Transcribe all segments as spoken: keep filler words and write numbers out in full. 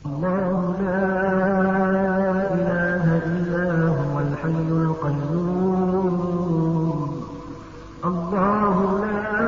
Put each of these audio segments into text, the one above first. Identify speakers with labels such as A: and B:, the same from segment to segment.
A: الله لا إله إلا هو الحي القيوم. الله لا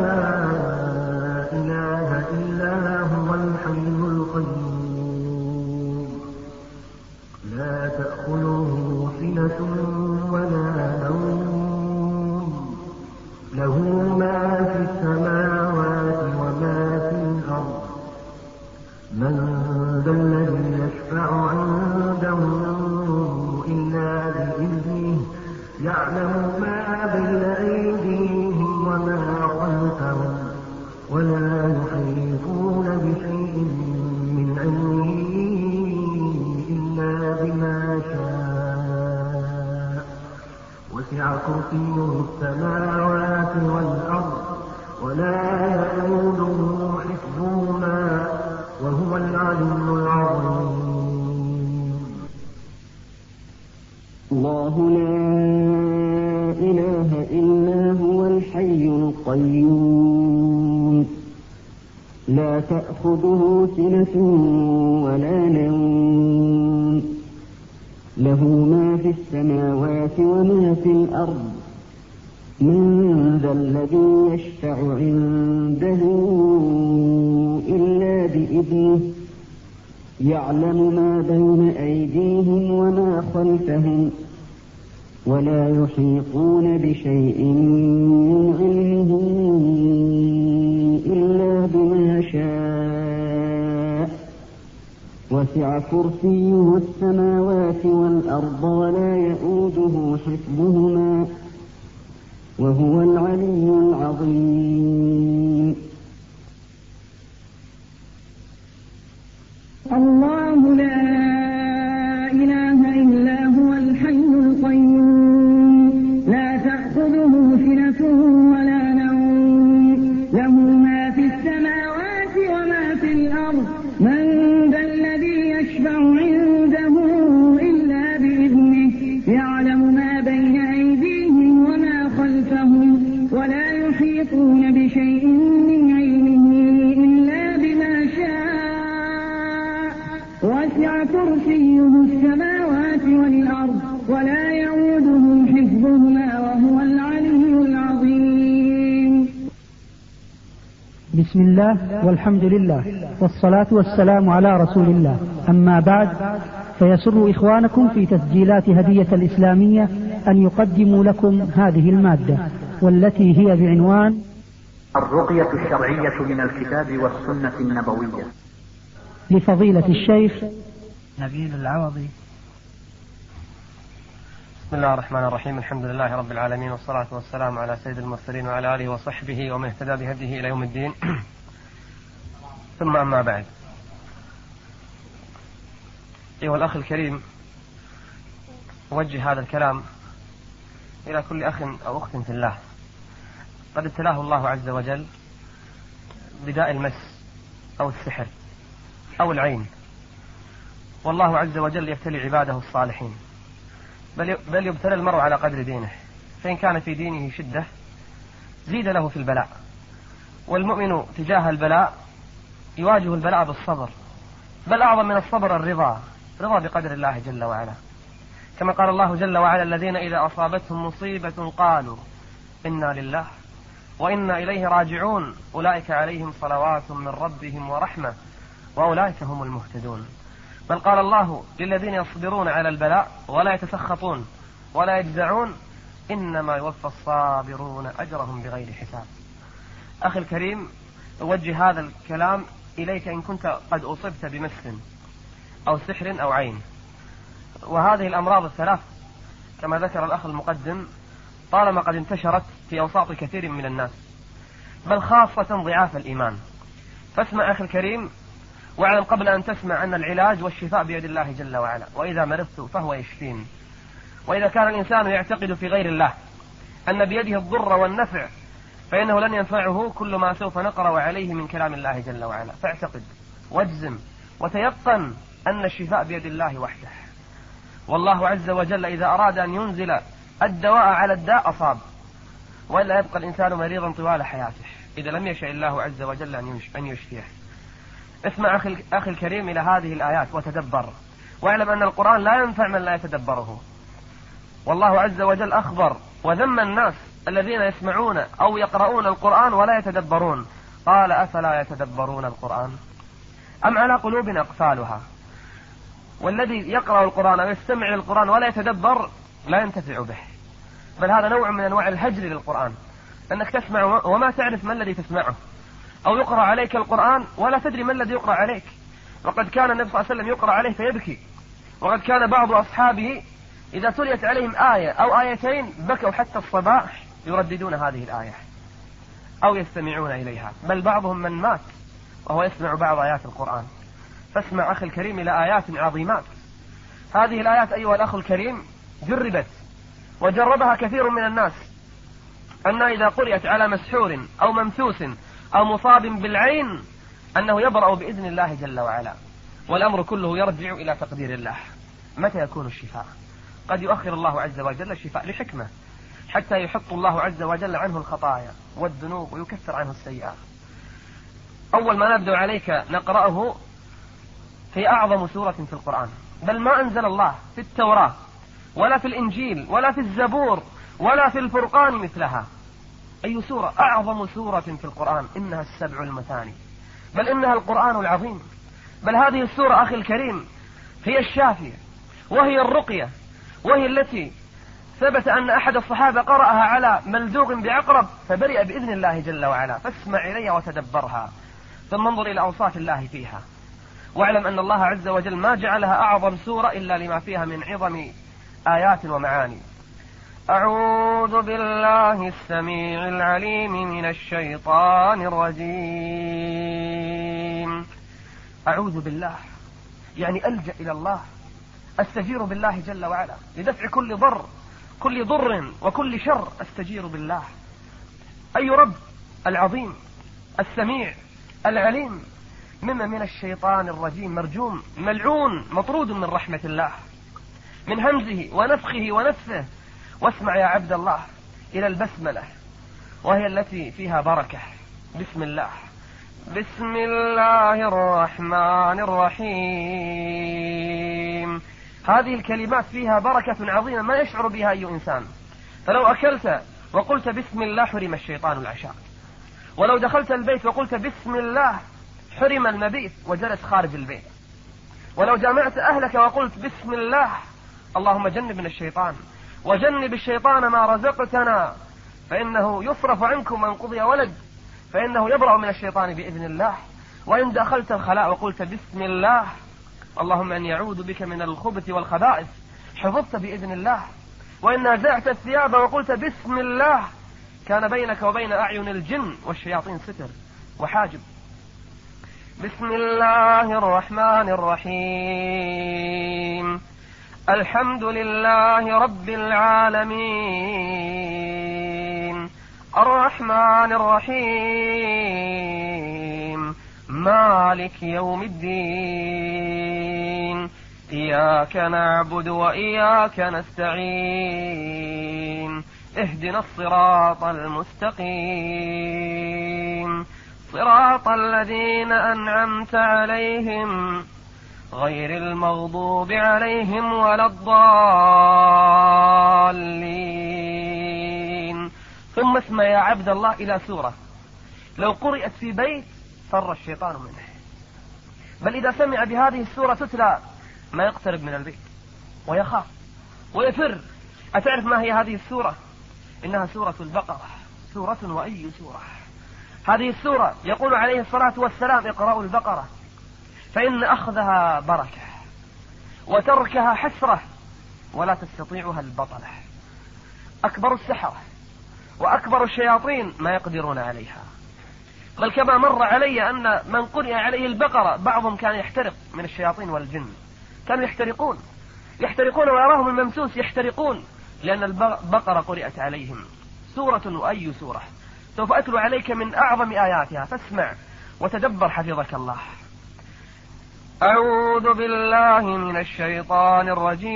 A: إله إلا هو الحي القيوم لا تأخذه سنة ولا نوم له ما في السماوات وما في الأرض من ذا الذي يشفع عنده إلا بإذنه يعلم ما بين أيديهم وما خلفهم ولا يحيطون بشيء من علمه إلا بما شاء وسع كرسيه السماوات والأرض ولا يئوده حفظهما وهو العلي العظيم.
B: الله لا إله إلا هو الحي القيوم لا تأخذه سنة ولا نوم له ما في السماوات وما في الأرض من ذا الذي يشفع عنده إلا بإذنه يعلم ما بين أيديهم وما خلفهم ولا يحيطون بشيء من علمه إلا بما شاء وسع كرسيه السماوات والأرض ولا يئوده حفظهما وهو العلي العظيم.
C: الله لا إله إلا هو الحي القيوم لا تأخذه سنة ولا نوم له ما في السماوات وما في الأرض من ذا الذي يشفع عنده إلا بإذنه يعلم ما بين أيديهم وما خلفهم ولا يحيطون بشيء من علمه إلا بما شاء وسع كرسيه السماوات والأرض ولا يئوده حفظهما وهو العلي العظيم.
D: بسم الله والحمد لله والصلاة والسلام على رسول الله. أما بعد، فيسر إخوانكم في تسجيلات هدية الإسلامية أن يقدموا لكم هذه المادة، والتي هي بعنوان
E: الرقية الشرعية من الكتاب والسنة النبوية،
D: لفضيلة الشيخ نبيل العوضي.
F: بسم الله الرحمن الرحيم. الحمد لله رب العالمين، والصلاة والسلام على سيد المرسلين وعلى آله وصحبه ومن اهتدى بهديه إلى يوم الدين. ثم أما بعد، أيها الأخ الكريم، أوجه هذا الكلام إلى كل أخ أو أخت في الله قد ابتلاه الله عز وجل بداء المس أو السحر أو العين، والله عز وجل يبتلي عباده الصالحين، بل بل يبتلى المرء على قدر دينه، فإن كان في دينه شدة زيد له في البلاء، والمؤمن تجاه البلاء يواجه البلاء بالصبر، بل أعظم من الصبر الرضا، رضا بقدر الله جل وعلا، كما قال الله جل وعلا: الذين إذا أصابتهم مصيبة قالوا إنا لله وإنا إليه راجعون أولئك عليهم صلوات من ربهم ورحمة وأولئك هم المهتدون. بل قال الله للذين يصبرون على البلاء ولا يتسخطون ولا يجزعون إنما يوفى الصابرون أجرهم بغير حساب. أخي الكريم، أوجه هذا الكلام إليك إن كنت قد أصبت بمس أو سحر أو عين، وهذه الأمراض الثلاث كما ذكر الأخ المقدم طالما قد انتشرت في أوساط كثير من الناس، بل خاصة ضعاف الإيمان. فاسمع أخي الكريم، واعلم قبل أن تسمع أن العلاج والشفاء بيد الله جل وعلا، وإذا مرضت فهو يشفين. وإذا كان الإنسان يعتقد في غير الله أن بيده الضر والنفع فإنه لن ينفعه كل ما سوف نقرأ عليه من كلام الله جل وعلا، فاعتقد واجزم وتيقن أن الشفاء بيد الله وحده. والله عز وجل إذا أراد أن ينزل الدواء على الداء أصاب، وإلا يبقى الإنسان مريضا طوال حياته إذا لم يشاء الله عز وجل أن يشفيه. اسمع أخي, أخي الكريم إلى هذه الآيات وتدبر، واعلم أن القرآن لا ينفع من لا يتدبره. والله عز وجل أخبر وذم الناس الذين يسمعون أو يقرؤون القرآن ولا يتدبرون، قال أفلا يتدبرون القرآن أم على قلوب أقفالها. والذي يقرأ القرآن أو يستمع للقرآن ولا يتدبر لا ينتفع به، بل هذا نوع من أنواع الهجر للقرآن، أنك تسمع وما تعرف ما الذي تسمعه، أو يقرأ عليك القرآن ولا تدري ما الذي يقرأ عليك. وقد كان النبي صلى الله عليه وسلم يقرأ عليه فيبكي، وقد كان بعض أصحابه إذا تليت عليهم آية أو آيتين بكوا حتى الصباح يرددون هذه الآية أو يستمعون إليها، بل بعضهم من مات وهو يسمع بعض آيات القرآن. فاسمع أخي الكريم إلى آيات عظيمات. هذه الآيات أيها الأخ الكريم جربت وجربها كثير من الناس، أن إذا قرأت على مسحور أو ممسوس أو مصاب بالعين أنه يبرأ بإذن الله جل وعلا، والأمر كله يرجع إلى تقدير الله. متى يكون الشفاء؟ قد يؤخر الله عز وجل الشفاء لحكمة، حتى يحط الله عز وجل عنه الخطايا والذنوب ويكفر عنه السيئات. أول ما نبدأ عليك نقرأه في أعظم سورة في القرآن، بل ما أنزل الله في التوراة ولا في الإنجيل ولا في الزبور ولا في الفرقان مثلها. أي سورة؟ أعظم سورة في القرآن، إنها السبع المثاني، بل إنها القرآن العظيم. بل هذه السورة أخي الكريم هي الشافية وهي الرقية، وهي التي ثبت أن أحد الصحابة قرأها على ملدوغ بعقرب فبرئ بإذن الله جل وعلا. فاسمع إليها وتدبرها، ثم انظر إلى أوصاف الله فيها، واعلم أن الله عز وجل ما جعلها أعظم سورة إلا لما فيها من عظم آيات ومعاني. أعوذ بالله السميع العليم من الشيطان الرجيم. أعوذ بالله يعني ألجأ إلى الله، أستجير بالله جل وعلا لدفع كل ضر كل ضر وكل شر، أستجير بالله. أي رب العظيم السميع العليم، مما من الشيطان الرجيم مرجوم ملعون مطرود من رحمة الله، من همزه ونفخه ونفثه. واسمع يا عبد الله إلى البسملة، وهي التي فيها بركة. بسم الله، بسم الله الرحمن الرحيم. هذه الكلمات فيها بركة عظيمة ما يشعر بها أي إنسان. فلو أكلت وقلت بسم الله حرم الشيطان العشاء، ولو دخلت البيت وقلت بسم الله حرم المبيت وجلس خارج البيت، ولو جامعت أهلك وقلت بسم الله اللهم جنبنا الشيطان وجنب الشيطان ما رزقتنا، فإنه يصرف عنكم من قضي ولد، فإنه يبرأ من الشيطان بإذن الله. وإن دخلت الخلاء وقلت بسم الله اللهم أن يعوذ بك من الخبث والخبائث، حفظت بإذن الله. وإن نازعت الثياب وقلت بسم الله كان بينك وبين أعين الجن والشياطين ستر وحاجب. بسم الله الرحمن الرحيم. الحمد لله رب العالمين، الرحمن الرحيم، مالك يوم الدين، إياك نعبد وإياك نستعين، اهدنا الصراط المستقيم، صراط الذين أنعمت عليهم غير المغضوب عليهم ولا الضالين. ثم اسمع يا عبد الله إلى سورة لو قرأت في بيت فر الشيطان منه، بل إذا سمع بهذه السورة تتلى ما يقترب من البيت ويخاف ويفر. أتعرف ما هي هذه السورة؟ إنها سورة البقرة، سورة وأي سورة. هذه السورة يقول عليه الصلاة والسلام اقرأوا البقرة فإن أخذها بركة وتركها حسرة ولا تستطيعها البطلة. أكبر السحرة وأكبر الشياطين ما يقدرون عليها. بل كما مر علي أن من قرئ عليه البقرة بعضهم كان يحترق من الشياطين والجن، كانوا يحترقون يحترقون ويراهم الممسوس يحترقون لأن البقرة قرئت عليهم. سورة وأي سورة. سوف أتلو عليك من أعظم آياتها فاسمع وتدبر حفظك الله. أعوذ بالله من الشيطان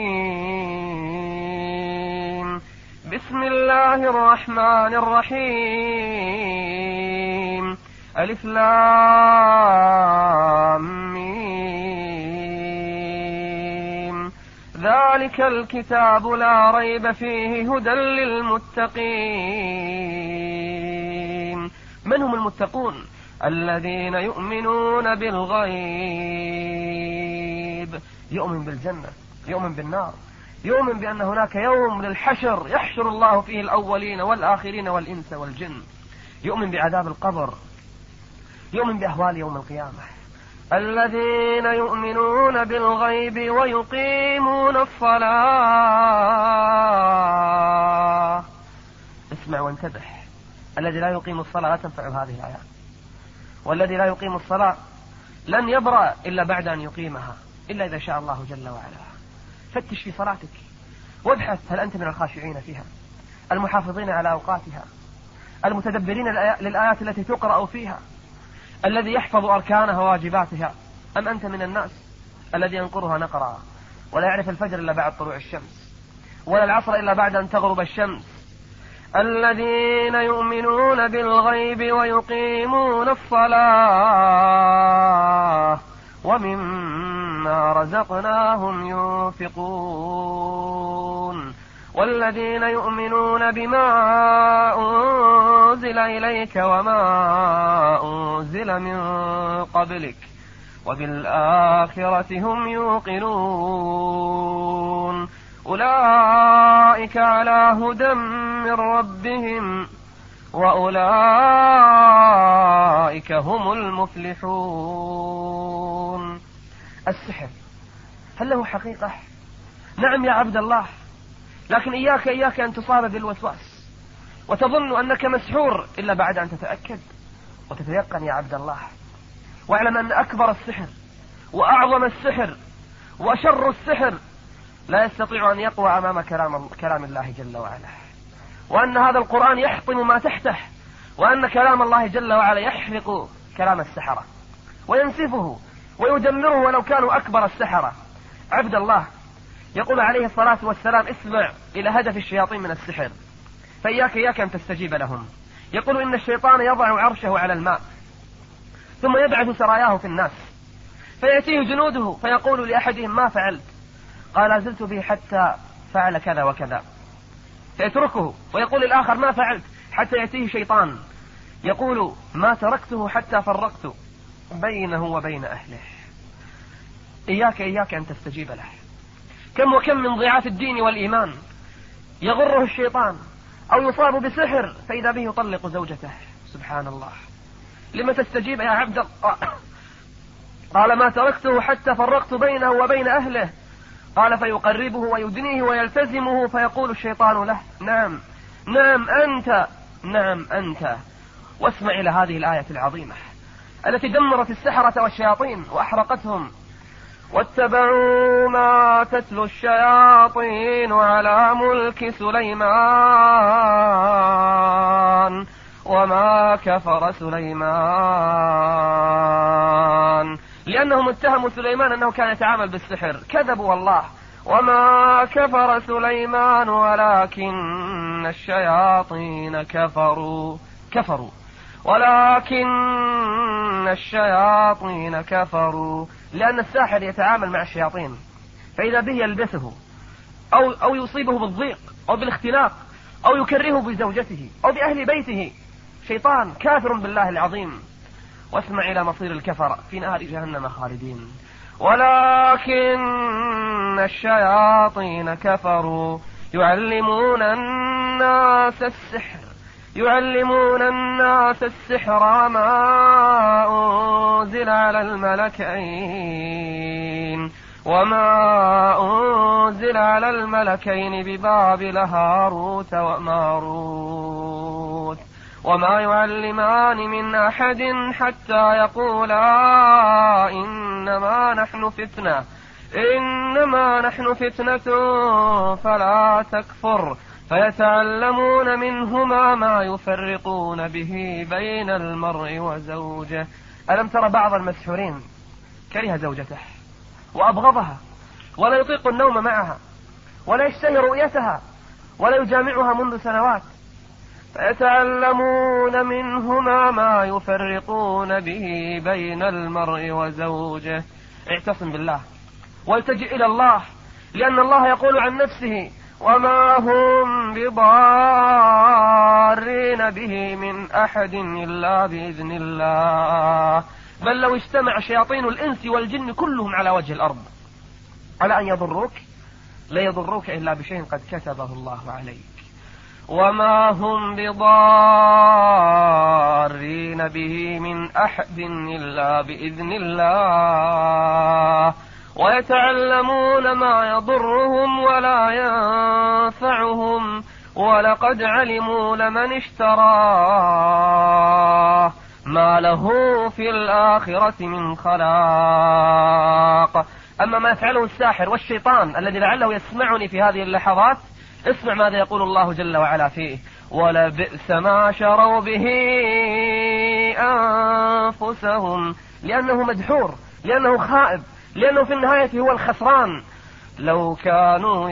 F: الرجيم. بسم الله الرحمن الرحيم. ألف لام ميم ذلك الكتاب لا ريب فيه هدى للمتقين. من هم المتقون؟ الذين يؤمنون بالغيب، يؤمن بالجنة، يؤمن بالنار، يؤمن بأن هناك يوم للحشر يحشر الله فيه الأولين والآخرين والإنس والجن، يؤمن بعذاب القبر، يؤمن بأهوال يوم القيامة. الذين يؤمنون بالغيب ويقيمون الصلاة. اسمع وانتبه، الذي لا يقيم الصلاة لا تنفع هذه الآيات، والذي لا يقيم الصلاة لن يبرأ إلا بعد أن يقيمها، إلا إذا شاء الله جل وعلا. فتش في صلاتك وابحث هل أنت من الخاشعين فيها، المحافظين على أوقاتها، المتدبرين للآيات التي تقرأ فيها، الذي يحفظ أركانها وواجباتها، أم أنت من الناس الذي ينقرها نقرا ولا يعرف الفجر إلا بعد طلوع الشمس ولا العصر إلا بعد أن تغرب الشمس. الذين يؤمنون بالغيب ويقيمون الصلاة ومما رزقناهم ينفقون. والذين يؤمنون بما أنزل إليك وما أنزل من قبلك وبالآخرة هم يوقنون. أولئك على هدى من ربهم وأولئك هم المفلحون. السحر هل له حقيقة؟ نعم يا عبد الله، لكن إياك إياك أن تصاب بالوسواس وتظن أنك مسحور إلا بعد أن تتأكد وتتيقن يا عبد الله. واعلم أن أكبر السحر وأعظم السحر وشر السحر لا يستطيع أن يقوى أمام كلام, كلام الله جل وعلا، وأن هذا القرآن يحطم ما تحته، وأن كلام الله جل وعلا يحرق كلام السحرة وينسفه ويدمره ولو كانوا أكبر السحرة. عبد الله يقول عليه الصلاة والسلام: اسمع إلى هدف الشياطين من السحر، فإياك إياك أن تستجيب لهم. يقول إن الشيطان يضع عرشه على الماء ثم يبعث سراياه في الناس، فيأتيه جنوده فيقول لأحدهم: ما فعلت؟ قال: زلت به حتى فعل كذا وكذا، فيتركه ويقول الآخر: ما فعلت؟ حتى يأتيه شيطان يقول: ما تركته حتى فرقت بينه وبين أهله. إياك إياك أن تستجيب له. كم وكم من ضعاف الدين والإيمان يغره الشيطان أو يصاب بسحر فإذا به يطلق زوجته. سبحان الله، لما تستجيب يا عبد الله؟ قال: ما تركته حتى فرقت بينه وبين أهله. قال: فيقربه ويدنيه ويلتزمه فيقول الشيطان له: نعم نعم أنت، نعم أنت. واسمع إلى هذه الآية العظيمة التي دمرت السحرة والشياطين وأحرقتهم. واتبعوا ما تتلو الشياطين على ملك سليمان وما كفر سليمان، لأنهم اتهموا سليمان أنه كان يتعامل بالسحر، كذبوا والله. وما كفر سليمان ولكن الشياطين كفروا كفروا ولكن الشياطين كفروا، لأن الساحر يتعامل مع الشياطين، فإذا به يلبسه أو, أو يصيبه بالضيق أو بالاختلاق أو يكرهه بزوجته أو بأهل بيته. شيطان كافر بالله العظيم. واسمع إلى مصير الكفر في نار جهنم خالدين. ولكن الشياطين كفروا يعلمون الناس السحر يعلمون الناس السحر وما أنزل على الملكين وما أنزل على الملكين ببابل هاروت وماروت وما يعلمان من أحد حتى يقولا إنما نحن فتنة إنما نحن فتنة فلا تكفر فيتعلمون منهما ما يفرقون به بين المرء وزوجه. ألم تر بعض المسحورين كره زوجته وأبغضها ولا يطيق النوم معها ولا يشتهي رؤيتها ولا يجامعها منذ سنوات، يتعلمون منهما ما يفرقون به بين المرء وزوجه. اعتصم بالله والتجئ إلى الله، لأن الله يقول عن نفسه: وما هم بضارين به من أحد إلا بإذن الله. بل لو اجتمع شياطين الإنس والجن كلهم على وجه الأرض على أن يضروك لا يضروك إلا بشيء قد كتبه الله عليك. وما هم بضارين به من أحد إلا بإذن الله. ويتعلمون ما يضرهم ولا ينفعهم، ولقد علموا لمن اشتراه ما له في الآخرة من خلاق. أما ما يفعله الساحر والشيطان الذي لعله يسمعني في هذه اللحظات، اسمع ماذا يقول الله جل وعلا فيه: ولبئس ما شروا به أنفسهم، لأنه مدحور، لأنه خائب، لأنه في النهاية هو الخسران، لو كانوا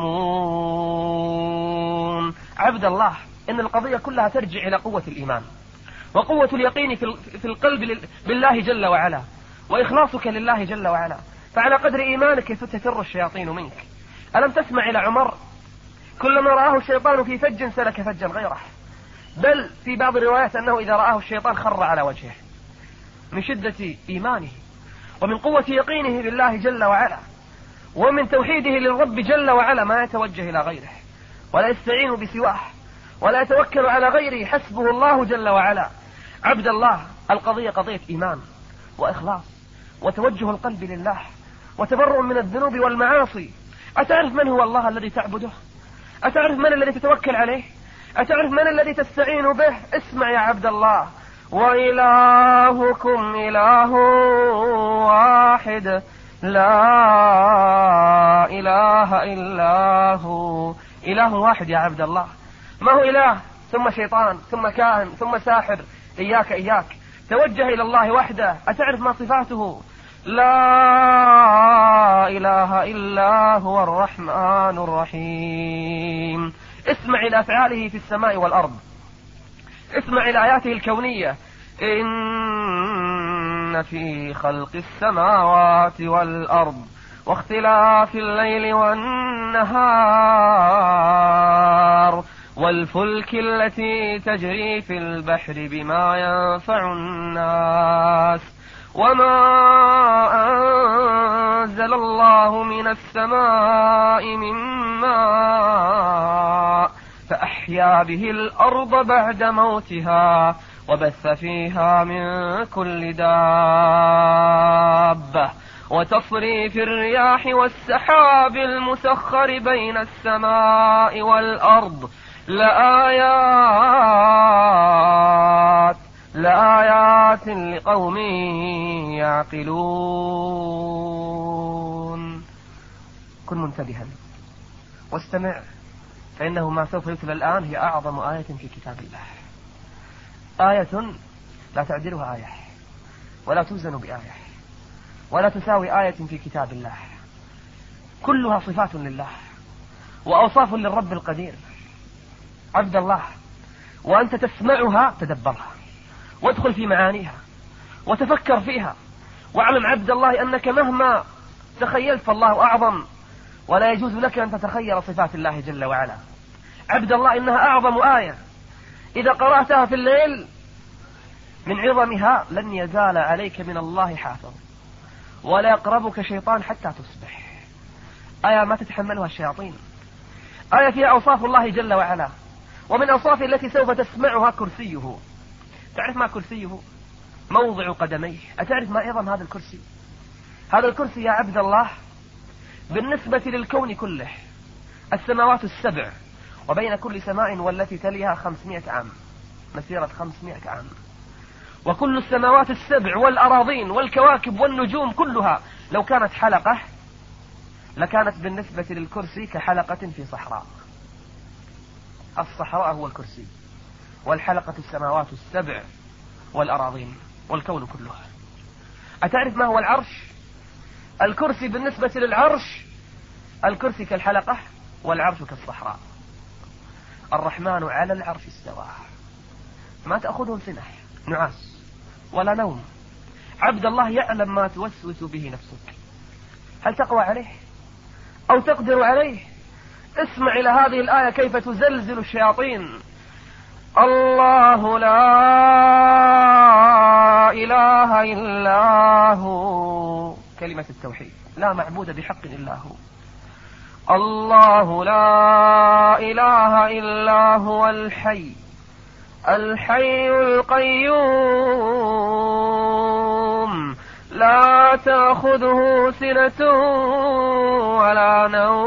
F: يعلمون. عبد الله، إن القضية كلها ترجع إلى قوة الإيمان وقوة اليقين في القلب بالله جل وعلا، وإخلاصك لله جل وعلا. فعلى قدر إيمانك تفر الشياطين منك. ألم تسمع إلى عمر كلما رآه الشيطان في فج سلك فجا غيره؟ بل في بعض الروايات أنه إذا رآه الشيطان خر على وجهه من شدة إيمانه ومن قوة يقينه بالله جل وعلا ومن توحيده للرب جل وعلا، ما يتوجه إلى غيره ولا يستعين بسواه ولا يتوكل على غيره، حسبه الله جل وعلا. عبد الله، القضية قضية إيمان وإخلاص وتوجه القلب لله وتبرؤ من الذنوب والمعاصي. أتعرف من هو الله الذي تعبده؟ أتعرف من الذي تتوكل عليه؟ أتعرف من الذي تستعين به؟ اسمع يا عبد الله: وإلهكم إله واحد لا إله إلا هو. إله واحد يا عبد الله، ما هو إله ثم شيطان ثم كاهن ثم ساحر. إياك إياك توجه إلى الله وحده. أتعرف ما صفاته؟ لا إله إلا هو الرحمن الرحيم. اسمع إلى أفعاله في السماء والأرض، اسمع إلى آياته الكونية: إن في خلق السماوات والأرض واختلاف الليل والنهار والفلك التي تجري في البحر بما ينفع الناس وما أنزل الله من السماء من ماء فأحيا به الأرض بعد موتها وبث فيها من كل دابة وتصريف الرياح والسحاب المسخر بين السماء والأرض لآيات لآيات لقوم يعقلون. كن منتبها واستمع، فإنه ما سوف يتلى الآن هي أعظم آية في كتاب الله، آية لا تعدلها آية ولا توزن بآية ولا تساوي آية في كتاب الله، كلها صفات لله وأوصاف للرب القدير. عبد الله، وأنت تسمعها تدبرها وادخل في معانيها وتفكر فيها، واعلم عبد الله أنك مهما تخيلت فالله أعظم، ولا يجوز لك أن تتخيل صفات الله جل وعلا. عبد الله، إنها أعظم آية إذا قرأتها في الليل من عظمها لن يزال عليك من الله حافظ ولا يقربك شيطان حتى تصبح. آية ما تتحملها الشياطين، آية فيها أوصاف الله جل وعلا، ومن أوصافه التي سوف تسمعها كرسيه. تعرف ما كرسيه؟ موضع قدميه. أتعرف ما عظم هذا الكرسي؟ هذا الكرسي يا عبد الله بالنسبة للكون كله السماوات السبع وبين كل سماء والتي تليها خمسمائة عام، مسيرة خمسمائة عام، وكل السماوات السبع والأراضين والكواكب والنجوم كلها لو كانت حلقة لكانت بالنسبة للكرسي كحلقة في صحراء. الصحراء هو الكرسي، والحلقة السماوات السبع والأراضين والكون كله. أتعرف ما هو العرش؟ الكرسي بالنسبة للعرش، الكرسي كالحلقة والعرش كالصحراء. الرحمن على العرش استوى، ما تأخذه سنة نعاس ولا نوم. عبد الله يعلم ما توسوس به نفسك، هل تقوى عليه أو تقدر عليه؟ اسمع إلى هذه الآية كيف تزلزل الشياطين. الله لا إله إلا هو، كلمة التوحيد، لا معبود بحق إلا هو. الله لا إله إلا هو الحي الحي القيوم لا تأخذه سنة ولا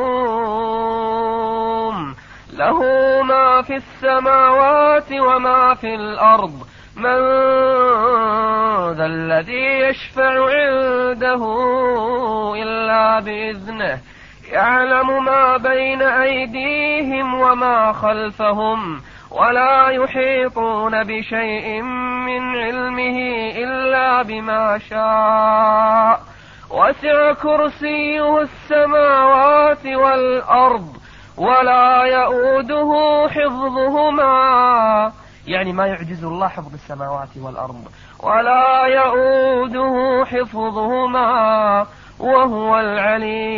F: نوم، له ما في السماوات وما في الأرض، من ذا الذي يشفع عنده إلا بإذنه، يعلم ما بين أيديهم وما خلفهم، ولا يحيطون بشيء من علمه إلا بما شاء، وسع كرسيه السماوات والأرض ولا يؤوده حفظهما، يعني ما يعجز الله حفظ السماوات والأرض، ولا يؤوده حفظهما وهو العلي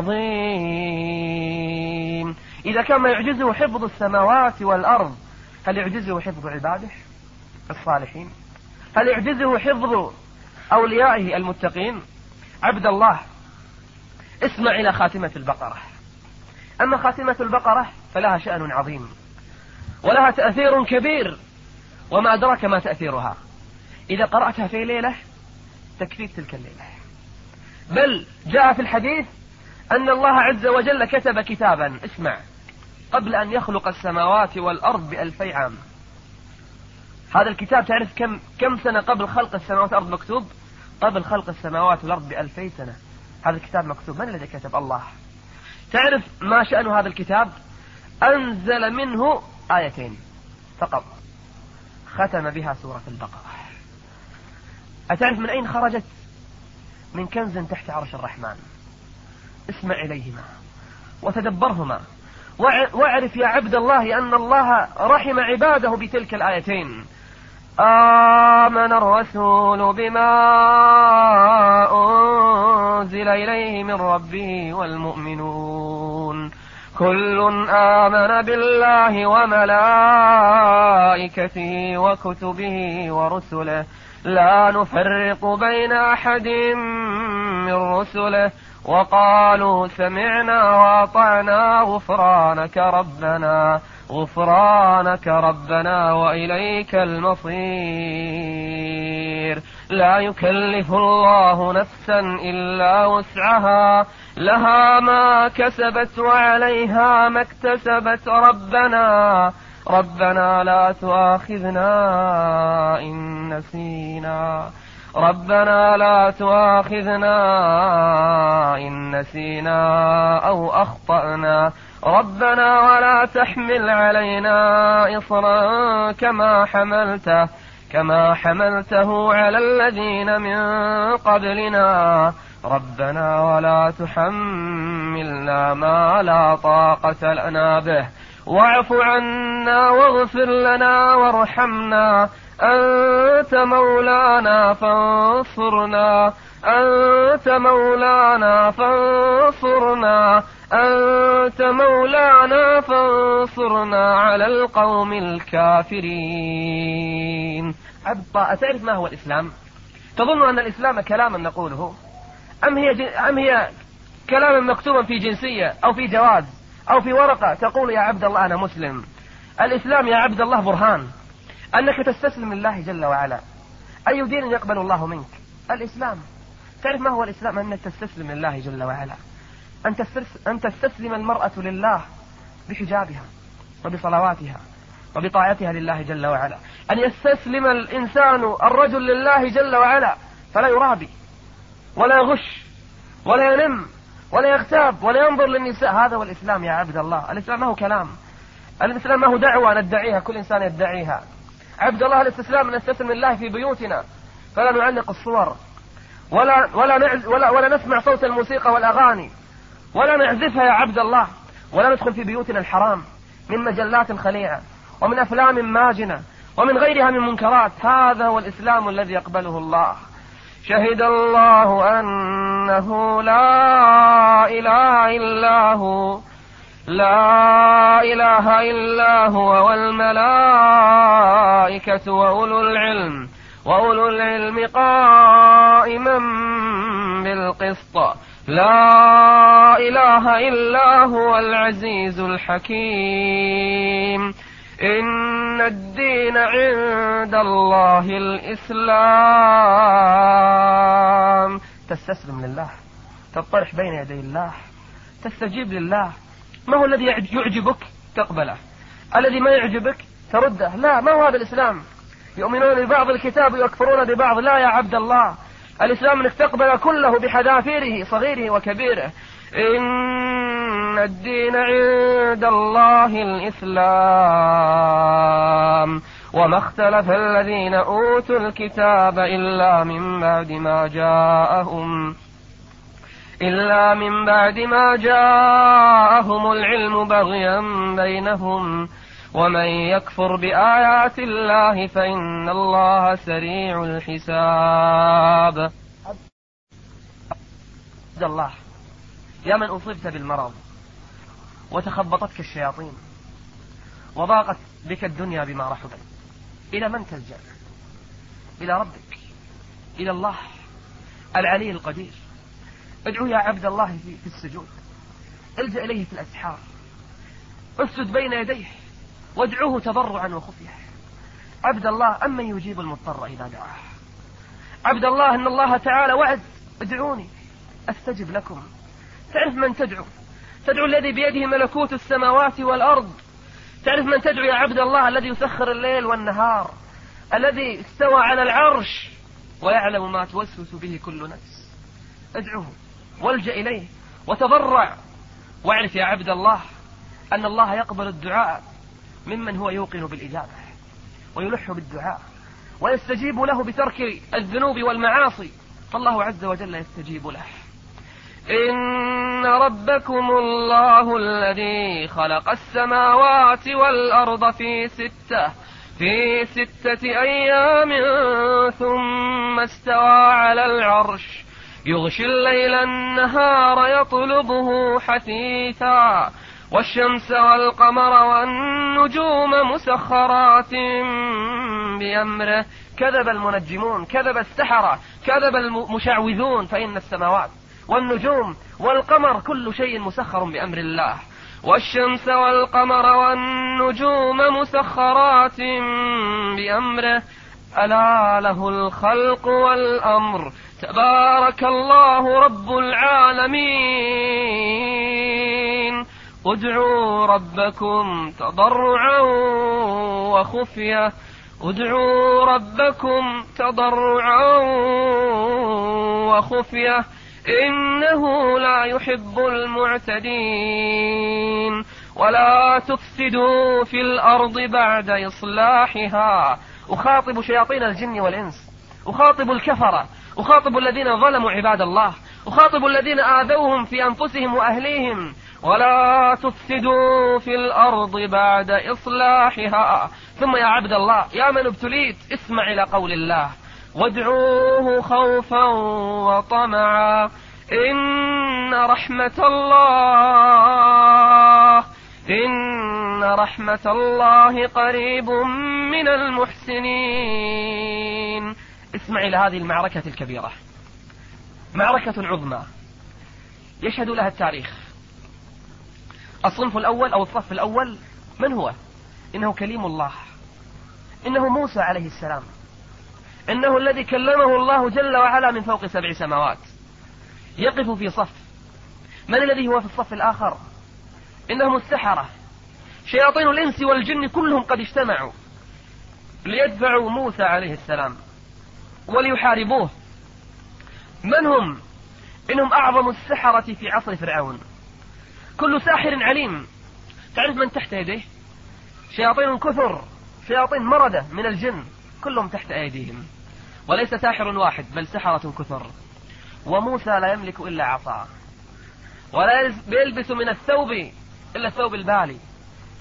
F: العظيم. إذا كان ما يعجزه حفظ السماوات والأرض، هل يعجزه حفظ عباده الصالحين؟ هل يعجزه حفظ أوليائه المتقين؟ عبد الله، اسمع إلى خاتمة البقرة. أما خاتمة البقرة فلها شأن عظيم ولها تأثير كبير، وما أدراك ما تأثيرها. إذا قرأتها في ليلة تكفيك تلك الليلة. بل جاء في الحديث أن الله عز وجل كتب كتابا، اسمع، قبل أن يخلق السماوات والأرض بألفي عام. هذا الكتاب تعرف كم كم سنة قبل خلق السماوات والأرض مكتوب؟ قبل خلق السماوات والأرض بألفي سنة هذا الكتاب مكتوب. من الذي كتب؟ الله. تعرف ما شأن هذا الكتاب؟ أنزل منه آيتين فقط، ختم بها سورة البقرة. أتعرف من أين خرجت؟ من كنز تحت عرش الرحمن. اسمع إليهما وتدبرهما، واعرف يا عبد الله أن الله رحم عباده بتلك الآيتين. آمن الرسول بما أنزل إليه من ربه والمؤمنون كل آمن بالله وملائكته وكتبه ورسله لا نفرق بين أحد من رسله وقالوا سمعنا وأطعنا غفرانك ربنا غفرانك ربنا وإليك المصير. لا يكلف الله نفسا إلا وسعها، لها ما كسبت وعليها ما اكتسبت. ربنا ربنا لا تؤاخذنا إن نسينا ربنا لا تؤاخذنا إن نسينا أو أخطأنا. ربنا ولا تحمل علينا إصرا كما حملته كما حملته على الذين من قبلنا. ربنا ولا تحملنا ما لا طاقة لنا به واعف عنا واغفر لنا وارحمنا أنت مولانا فانصرنا أنت مولانا فانصرنا أنت مولانا فانصرنا على القوم الكافرين. عبد الله، أتعرف ما هو الإسلام؟ تظن أن الإسلام كلاما نقوله، أم هي أم هي كلاما مكتوبا في جنسية أو في جواز أو في ورقة تقول يا عبد الله أنا مسلم؟ الإسلام يا عبد الله برهان أنك تستسلم لله جل وعلا. أي دين يقبل الله منك؟ الإسلام. تعرف ما هو الإسلام؟ أنك تستسلم لله جل وعلا، أن تستسلم المرأة لله بحجابها وبصلواتها وبطاعتها لله جل وعلا، أن يستسلم الإنسان الرجل لله جل وعلا فلا يرابي ولا يغش ولا ينم ولا يغتاب ولا ينظر للنساء. هذا هو الإسلام يا عبد الله. الإسلام ما هو كلام، الإسلام ما هو دعوة ندعيها كل إنسان يدعيها. عبد الله، الاستسلام أن نستسلم لله في بيوتنا فلا نعلق الصور ولا ولا نعز ولا ولا نسمع صوت الموسيقى والأغاني ولا نعزفها يا عبد الله، ولا ندخل في بيوتنا الحرام من مجلات خليعة ومن أفلام ماجنة ومن غيرها من منكرات. هذا هو الإسلام الذي يقبله الله. شهد الله أنه لا إله إلا هو لا إله إلا هو والملائكة وأولو العلم وأولو العلم قائما بالقسط لا إله إلا هو العزيز الحكيم. إن الدين عند الله الإسلام. تستسلم لله، تطرح بين يدي الله، تستجيب لله. ما هو الذي يعجبك تقبله، الذي ما يعجبك ترده. لا، ما هو هذا الإسلام. يؤمنون ببعض الكتاب ويكفرون ببعض. لا يا عبد الله، الإسلام أنك تقبل كله بحذافيره صغيره وكبيره. إن الدين عند الله الإسلام وما اختلف الذين أوتوا الكتاب إلا من بعد ما جاءهم إلا من بعد ما جاءهم العلم بغيا بينهم ومن يكفر بآيات الله فإن الله سريع الحساب. عبد الله، يا من أصبت بالمرض وتخبطتك الشياطين وضاقت بك الدنيا بما رحبت، إلى من تلجأ؟ إلى ربك، إلى الله العلي القدير. ادعو يا عبد الله في السجود، الجأ إليه في الأسحار، اسجد بين يديه وادعوه تضرعا وخفية. عبد الله، أمن يجيب المضطر إذا دعاه. عبد الله، إن الله تعالى وعد: ادعوني أستجب لكم. تعرف من تدعو؟ تدعو الذي بيده ملكوت السماوات والأرض. تعرف من تدعو يا عبد الله؟ الذي يسخر الليل والنهار، الذي استوى على العرش ويعلم ما توسوس به كل نفس. ادعوه والجأ إليه وتضرع، واعرف يا عبد الله أن الله يقبل الدعاء ممن هو يوقن بالإجابة ويلح بالدعاء ويستجيب له بترك الذنوب والمعاصي، فالله عز وجل يستجيب له. إن ربكم الله الذي خلق السماوات والأرض في ستة في ستة أيام ثم استوى على العرش يغشي الليل النهار يطلبه حثيثا والشمس والقمر والنجوم مسخرات بأمره. كذب المنجمون، كذب السحرة، كذب المشعوذون، فإن السماوات والنجوم والقمر كل شيء مسخر بأمر الله. والشمس والقمر والنجوم مسخرات بأمره ألا له الخلق والأمر تبارك الله رب العالمين. ادعوا ربكم تضرعا وخفية ادعوا ربكم تضرعا وخفية إنه لا يحب المعتدين. ولا تفسدوا في الأرض بعد إصلاحها. أخاطب شياطين الجن والإنس، أخاطب الكفرة، أخاطب الذين ظلموا عباد الله، أخاطب الذين آذوهم في أنفسهم وأهليهم. ولا تفسدوا في الأرض بعد إصلاحها. ثم يا عبد الله، يا من ابتليت، اسمع إلى قول الله: وادعوه خوفا وطمعا إن رحمة الله إن رحمة الله قريب من المحسنين. اسمع إلى هذه المعركة الكبيرة، معركة عظمى يشهد لها التاريخ. الصنف الأول أو الصف الأول من هو؟ إنه كليم الله، إنه موسى عليه السلام، إنه الذي كلمه الله جل وعلا من فوق سبع سماوات، يقف في صف. من الذي هو في الصف الآخر؟ إنهم السحرة، شياطين الإنس والجن كلهم قد اجتمعوا ليدفعوا موسى عليه السلام وليحاربوه. من هم؟ إنهم أعظم السحرة في عصر فرعون، كل ساحر عليم. تعرف من تحت يديه؟ شياطين كثر، شياطين مردة من الجن، كلهم تحت أيديهم، وليس ساحر واحد بل سحرة كثر. وموسى لا يملك إلا عصا، ولا يلبس من الثوب إلا الثوب البالي،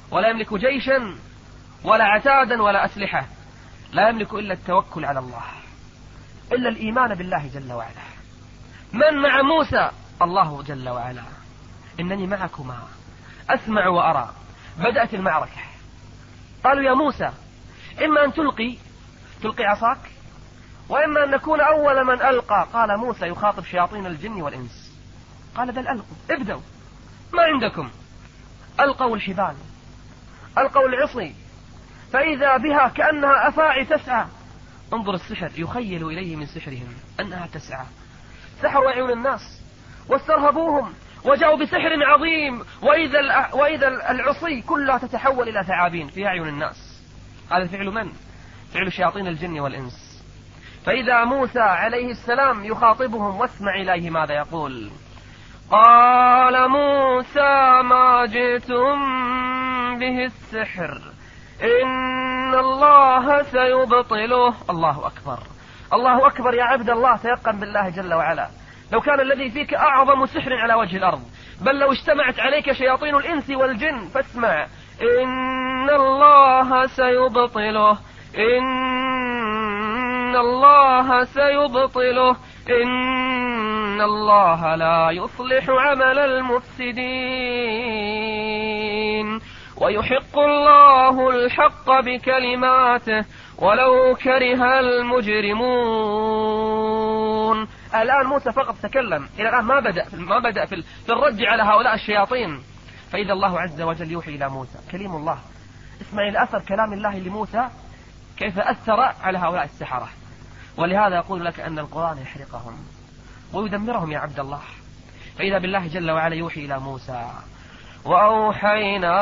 F: ولا يملك جيشا ولا عتادا ولا أسلحة، لا يملك إلا التوكل على الله، إلا الإيمان بالله جل وعلا. من مع موسى؟ الله جل وعلا. إنني معكما أسمع وأرى. بدأت المعركة. قالوا يا موسى إما أن تلقي تلقي عصاك، وإما أن نكون أول من ألقى. قال موسى يخاطب شياطين الجن والإنس، قال بل ألقوا، ابدوا، ما عندكم. ألقوا الحبال، ألقوا العصي، فإذا بها كأنها أفاعي تسعى. انظر السحر، يخيل إليه من سحرهم أنها تسعى. سحروا عيون الناس واسترهبوهم وجاءوا بسحر عظيم، وإذا وإذا العصي كلها تتحول إلى ثعابين في أعين الناس. هذا فعل من؟ فعل شياطين الجن والإنس. فإذا موسى عليه السلام يخاطبهم، واسمع إليه ماذا يقول. قال موسى ما جئتم به السحر إن الله سيبطله. الله أكبر، الله أكبر يا عبد الله، تيقن بالله جل وعلا. لو كان الذي فيك أعظم سحر على وجه الأرض، بل لو اجتمعت عليك شياطين الإنس والجن، فاسمع إن الله سيبطله، إن الله سيبطله، إن الله لا يصلح عمل المفسدين، ويحق الله الحق بكلماته ولو كره المجرمون. الآن موسى فقط تكلم، إلى الآن ما بدأ ما بدأ في الرد على هؤلاء الشياطين. فإذا الله عز وجل يوحي إلى موسى، كليم الله. اسمع إلى أثر كلام الله لموسى كيف أثر على هؤلاء السحرة. ولهذا أقول لك أن القرآن يحرقهم ويدمرهم يا عبد الله. فإذا بالله جل وعلا يوحي إلى موسى، وأوحينا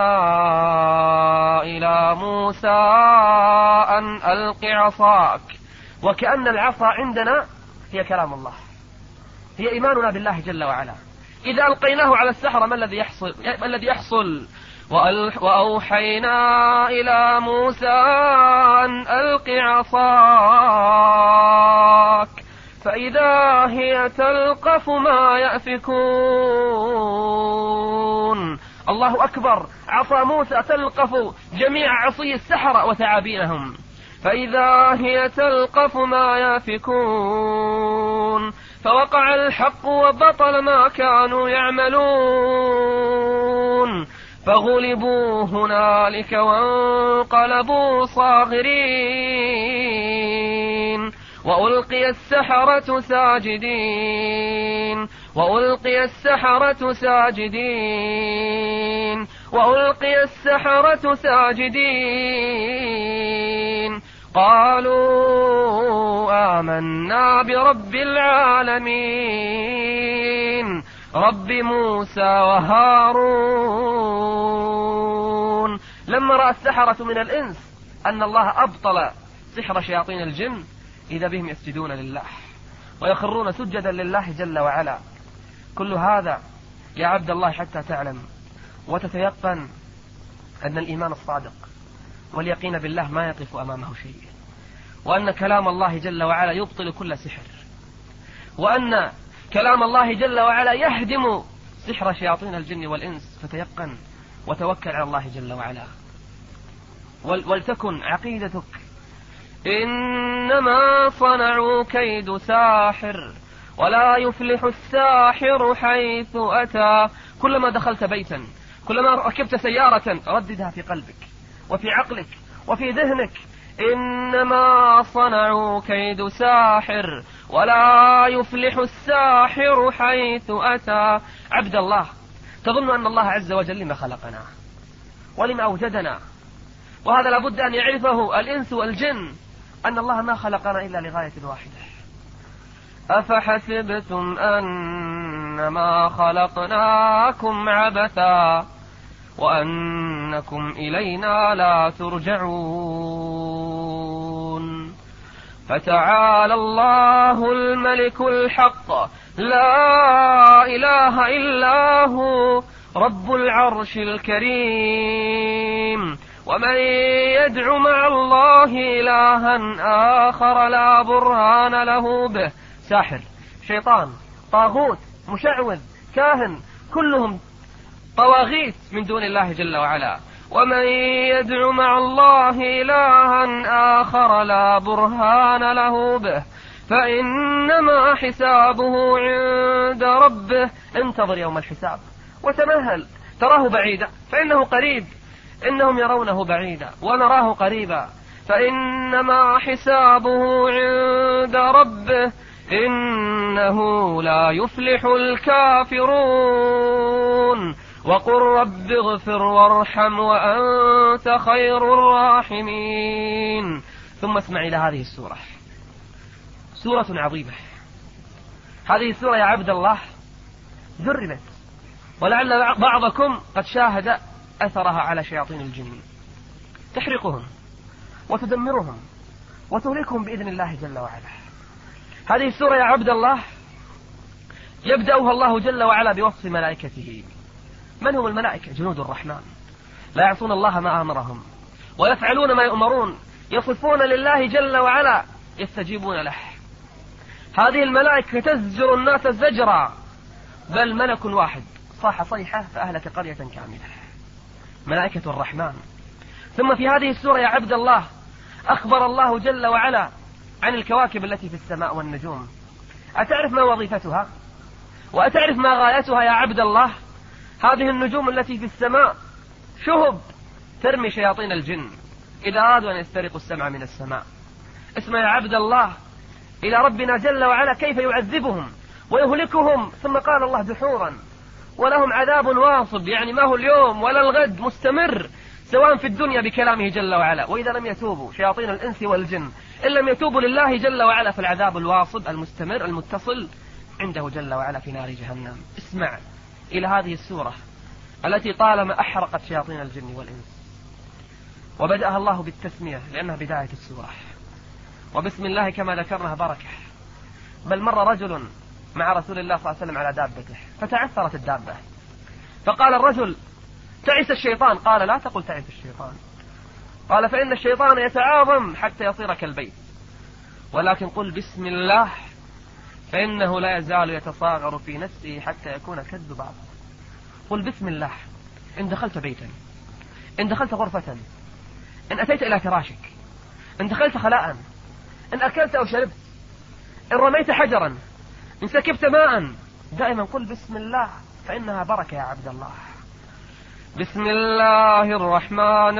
F: إلى موسى أن ألق عصاك. وكأن العصا عندنا هي كلام الله، هي إيماننا بالله جل وعلا. إذا ألقيناه على السحرة ما الذي يحصل؟ ما الذي يحصل؟ وأوحينا إلى موسى أن ألق عصاك فإذا هي تلقف ما يأفكون. الله أكبر، عصا موسى تلقف جميع عصي السحرة وثعابينهم. فإذا هي تلقف ما يأفكون فوقع الحق وبطل ما كانوا يعملون فغلبوا هنالك وانقلبوا صاغرين وألقي السحرة ساجدين وألقي السحرة ساجدين وألقي السحرة ساجدين قالوا آمنا برب العالمين رب موسى وهارون. لما رأى السحرة من الإنس أن الله أبطل سحر شياطين الجن إذا بهم يسجدون لله ويخرون سجدا لله جل وعلا. كل هذا يا عبد الله حتى تعلم وتتيقن أن الإيمان الصادق واليقين بالله ما يقف أمامه شيء، وأن كلام الله جل وعلا يبطل كل سحر، وأن كلام الله جل وعلا يهدم سحر شياطين الجن والإنس. فتيقن وتوكل على الله جل وعلا، ولتكن عقيدتك إنما صنعوا كيد ساحر ولا يفلح الساحر حيث أتى. كلما دخلت بيتا، كلما ركبت سيارة، رددها في قلبك وفي عقلك وفي ذهنك إنما صنعوا كيد ساحر ولا يفلح الساحر حيث أتى. عبد الله، تظن أن الله عز وجل لما خلقنا ولما أوجدنا؟ وهذا لابد أن يعرفه الإنس والجن، أن الله ما خلقنا إلا لغاية واحدة. أفحسبتم أنما خلقناكم عبثا وأنكم إلينا لا ترجعون. فتعالى الله الملك الحق لا إله إلا هو رب العرش الكريم. ومن يدع مع الله إلها آخر لا برهان له به. ساحر، شيطان، طاغوت، مشعوذ، كاهن، كلهم طواغيت من دون الله جل وعلا. ومن يدع مع الله إلها آخر لا برهان له به فإنما حسابه عند ربه. انتظر يوم الحساب وتمهل، تراه بعيدا فإنه قريب، إنهم يرونه بعيدا ونراه قريبا، فإنما حسابه عند ربه إنه لا يفلح الكافرون. وقل رب اغفر وارحم وأنت خير الراحمين. ثم اسمع إلى هذه السورة، سورة عظيمة. هذه السورة يا عبد الله جربت، ولعل بعضكم قد شاهد أثرها على شياطين الجن، تحرقهم وتدمرهم وتهلكهم بإذن الله جل وعلا. هذه السورة يا عبد الله يبدأها الله جل وعلا بوصف ملائكته. من هم الملائكة؟ جنود الرحمن لا يعصون الله ما أمرهم ويفعلون ما يؤمرون، يصفون لله جل وعلا، يستجيبون له. هذه الملائكة تزجر الناس زجرا، بل ملك واحد صاح صيحة فأهلك قرية كاملة، ملائكة الرحمن. ثم في هذه السورة يا عبد الله أخبر الله جل وعلا عن الكواكب التي في السماء والنجوم. أتعرف ما وظيفتها؟ وأتعرف ما غايتها يا عبد الله؟ هذه النجوم التي في السماء شهب ترمي شياطين الجن إذا أرادوا أن يسترقوا السمع من السماء. اسمع يا عبد الله إلى ربنا جل وعلا كيف يعذبهم ويهلكهم. ثم قال الله دحورا ولهم عذاب واصب، يعني ما هو اليوم ولا الغد، مستمر سواء في الدنيا بكلامه جل وعلا. وإذا لم يتوبوا شياطين الإنس والجن إن لم يتوبوا لله جل وعلا فالعذاب الواصب المستمر المتصل عنده جل وعلا في نار جهنم. اسمع إلى هذه السورة التي طالما أحرقت شياطين الجن والإنس، وبدأها الله بالتسمية لأنها بداية السورة، وبسم الله كما ذكرناها بركة. بل مر رجل مع رسول الله صلى الله عليه وسلم على دابته فتعثرت الدابة، فقال الرجل تعس الشيطان. قال لا تقل تعس الشيطان، قال فإن الشيطان يتعاظم حتى يصير كالبيت، ولكن قل بسم الله فإنه لا يزال يتصاغر في نفسه حتى يكون كالذباب. قل بسم الله إن دخلت بيتا، إن دخلت غرفة، إن أتيت إلى فراشك، إن دخلت خلاء، إن أكلت أو شربت، إن رميت حجرا، إن سكبت ماء، دائما قل بسم الله فإنها بركة يا عبد الله. بسم الله الرحمن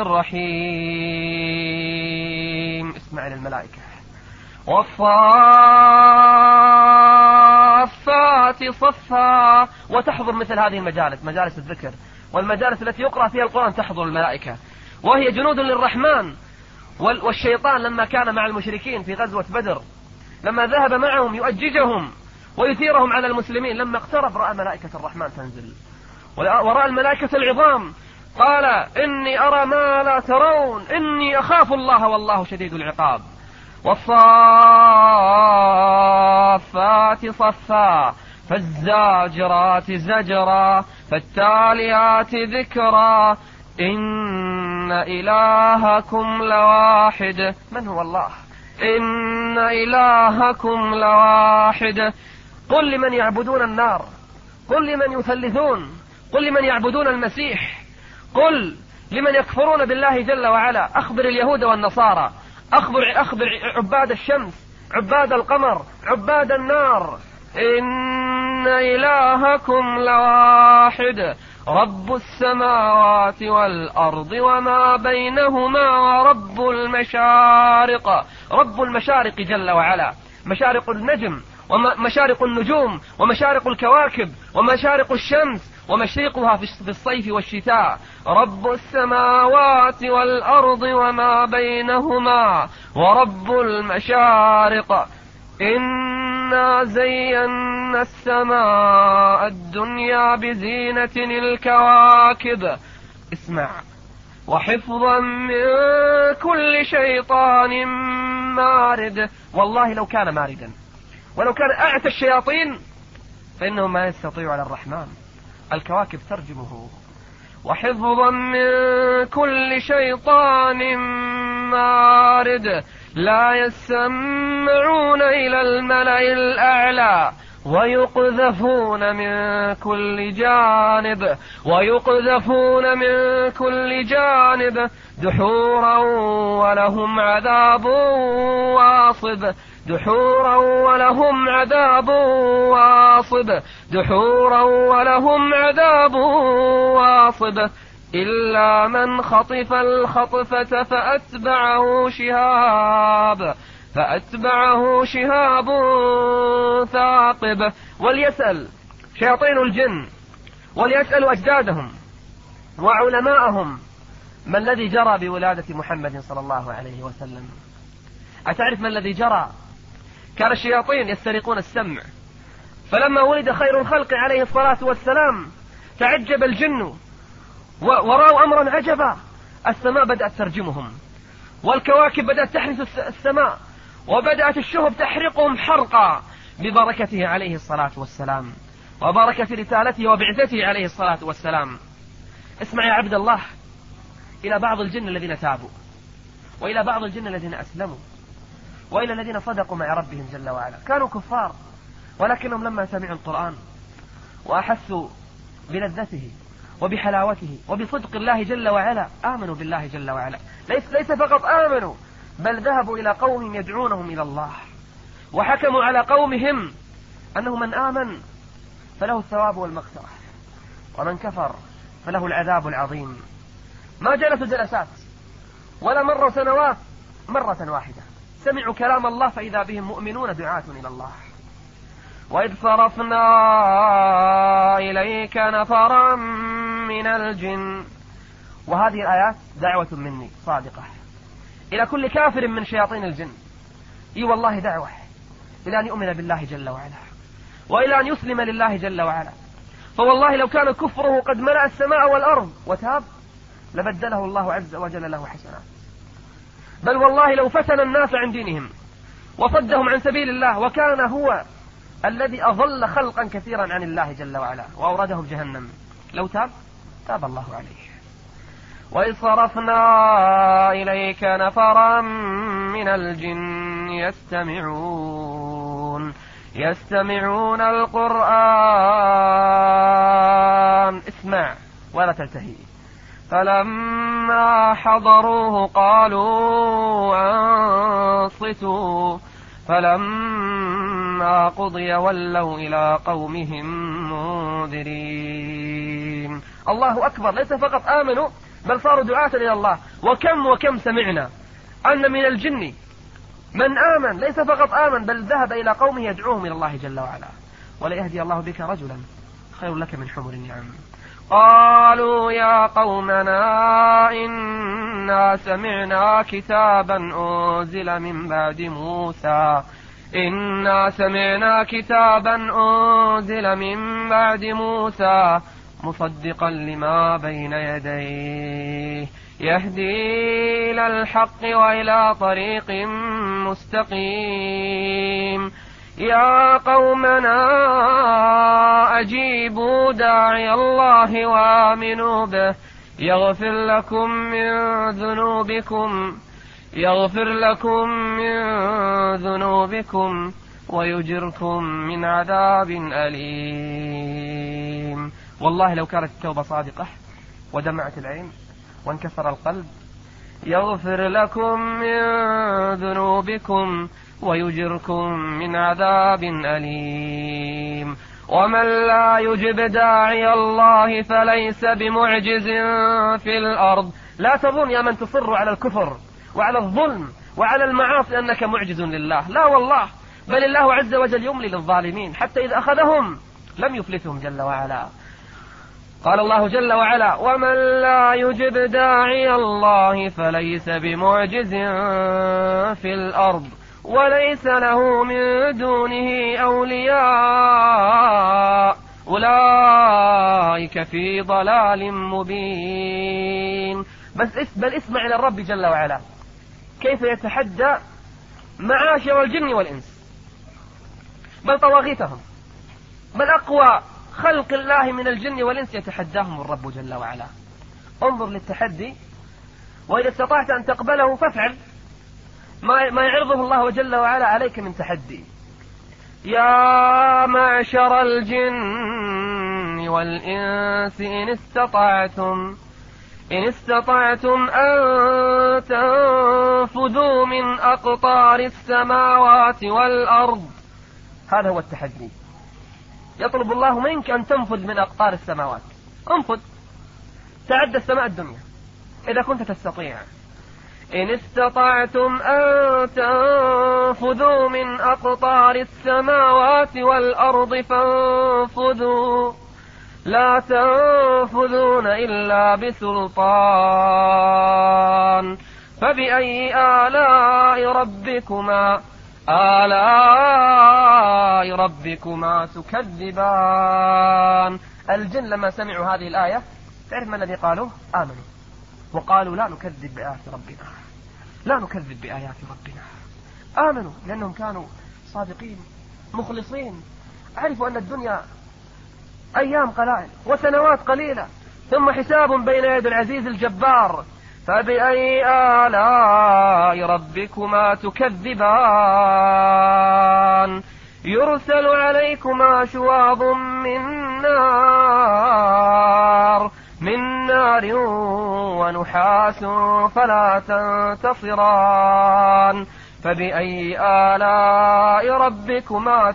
F: الرحيم. اسمع للملائكة. والصافات صفا. وتحضر مثل هذه المجالس، مجالس الذكر والمجالس التي يقرأ فيها القرآن تحضر الملائكة، وهي جنود للرحمن. والشيطان لما كان مع المشركين في غزوة بدر لما ذهب معهم يؤججهم ويثيرهم على المسلمين، لما اقترب رأى ملائكة الرحمن تنزل ورأى الملائكة العظام، قال إني أرى ما لا ترون إني أخاف الله والله شديد العقاب. والصافات صفا فالزاجرات زجرا فالتاليات ذكرا إن إلهكم لواحد. من هو الله؟ إن إلهكم لواحد. قل لمن يعبدون النار، قل لمن يثلثون، قل لمن يعبدون المسيح، قل لمن يكفرون بالله جل وعلا. أخبر اليهود والنصارى، أخبر, أخبر عباد الشمس، عباد القمر، عباد النار. إن إلهكم لواحد رب السماوات والأرض وما بينهما ورب المشارق. رب المشارق جل وعلا، مشارق النجم ومشارق النجوم ومشارق الكواكب ومشارق الشمس ومشرقها في الصيف والشتاء. رب السماوات والأرض وما بينهما ورب المشارق. إنا زينا السماء الدنيا بزينة الكواكب. اسمع. وحفظا من كل شيطان مارد. والله لو كان ماردا ولو كان أعتى الشياطين فإنه ما يستطيع على الرحمن، الكواكب ترجمه. وحفظا من كل شيطان مارد لا يسمعون إلى الملأ الأعلى
G: ويقذفون من كل جانب ويقذفون من كل جانب دحورا ولهم عذاب واصب دحورا ولهم عذاب واصب دحورا ولهم عذاب واصب إلا من خطف الخطفة فأتبعه شهاب فأتبعه شهاب ثاقب. وليسأل شياطين الجن وليسألوا أجدادهم وعلماءهم ما الذي جرى بولادة محمد صلى الله عليه وسلم. أتعرف ما الذي جرى؟ كان الشياطين يسترقون السمع، فلما ولد خير الخلق عليه الصلاة والسلام تعجب الجن ورأوا أمرا عجبا. السماء بدأت ترجمهم، والكواكب بدأت تحرس السماء، وبدأت الشهب تحرقهم حرقا ببركته عليه الصلاة والسلام وبركة رسالته وبعثته عليه الصلاة والسلام. اسمع يا عبد الله إلى بعض الجن الذين تابوا، وإلى بعض الجن الذين أسلموا، وإلى الذين صدقوا مع ربهم جل وعلا. كانوا كفار، ولكنهم لما سمعوا القرآن وأحسوا بلذته وبحلاوته وبصدق الله جل وعلا آمنوا بالله جل وعلا. ليس, ليس فقط آمنوا، بل ذهبوا إلى قوم يدعونهم إلى الله، وحكموا على قومهم أنه من آمن فله الثواب والمغفرة، ومن كفر فله العذاب العظيم. ما جلسوا جلسات ولا مروا سنوات، مرة واحدة سمعوا كلام الله فإذا بهم مؤمنون دعاة إلى الله. وإذ صرفنا إليك نفرا من الجن. وهذه الآيات دعوة مني صادقة إلى كل كافر من شياطين الجن. إي والله دعوة إلى أن يؤمن بالله جل وعلا، وإلى أن يسلم لله جل وعلا. فوالله لو كان كفره قد ملأ السماء والأرض وتاب لبدله الله عز وجل له حسنات. بل والله لو فتن الناس عن دينهم وصدهم عن سبيل الله، وكان هو الذي أضل خلقا كثيرا عن الله جل وعلا وأوردهم جهنم، لو تاب تاب الله عليه. وإذ صرفنا إليك نفرا من الجن يستمعون يستمعون القرآن. اسمع ولا تلتهي. فلما حضروه قالوا أنصتوا فلما قضي ولوا إلى قومهم منذرين. الله أكبر، ليس فقط آمنوا بل صاروا دعاة إلى الله. وكم وكم سمعنا أن من الجن من آمن، ليس فقط آمن بل ذهب إلى قومه يدعوهم إلى الله جل وعلا. وليهدي الله بك رجلا خير لك من حمر النعم. قالوا يا قومنا إنا سمعنا كتابا أنزل من بعد موسى إنا سمعنا كتابا أنزل من بعد موسى مصدقا لما بين يديه يهدي إلى الحق وإلى طريق مستقيم. يا قومنا أجيبوا داعي الله وآمنوا به يغفر لكم من ذنوبكم يغفر لكم من ذنوبكم ويجركم من عذاب أليم. والله لو كانت التوبة صادقة ودمعت العين وانكسر القلب يغفر لكم من ذنوبكم ويجركم من عذاب أليم. ومن لا يجب داعي الله فليس بمعجز في الأرض. لا تظن يا من تصر على الكفر وعلى الظلم وعلى المعاصي أنك معجز لله، لا والله، بل الله عز وجل يملي للظالمين حتى إذا أخذهم لم يفلتهم جل وعلا. قال الله جل وعلا ومن لا يجب داعي الله فليس بمعجز في الأرض وليس له من دونه أولياء أولئك في ضلال مبين. بس بل اسمع إلى الرب جل وعلا كيف يتحدى معاشر الجن والإنس بل طواغيتهم، بل أقوى خلق الله من الجن والإنس يتحداهم الرب جل وعلا. انظر للتحدي، وإذا استطعت أن تقبله فافعل ما ما يعرضه الله جل وعلا عليك من تحدي. يا معشر الجن والإنس إن استطعتم إن استطعتم أن تنفذوا من أقطار السماوات والأرض. هذا هو التحدي. يطلب الله منك أن تنفذ من أقطار السماوات. انفذ، تعد السماء الدنيا إذا كنت تستطيع. إن استطعتم أن تنفذوا من أقطار السماوات والأرض فانفذوا لا تنفذون إلا بسلطان فبأي آلاء ربكما آلاء ربكما تكذبان. الجن لما سمعوا هذه الآية تعرف ما الذي قالوا؟ آمنوا وقالوا لا نكذب بآيات ربنا لا نكذب بآيات ربنا. آمنوا لأنهم كانوا صادقين مخلصين، عرفوا أن الدنيا أيام قلائل وسنوات قليلة ثم حساب بين يد العزيز الجبار. فبأي آلاء ربكما تكذبان يرسل عليكما شواظ من نار من نار ونحاس فلا تنتصران فبأي آلاء ربكما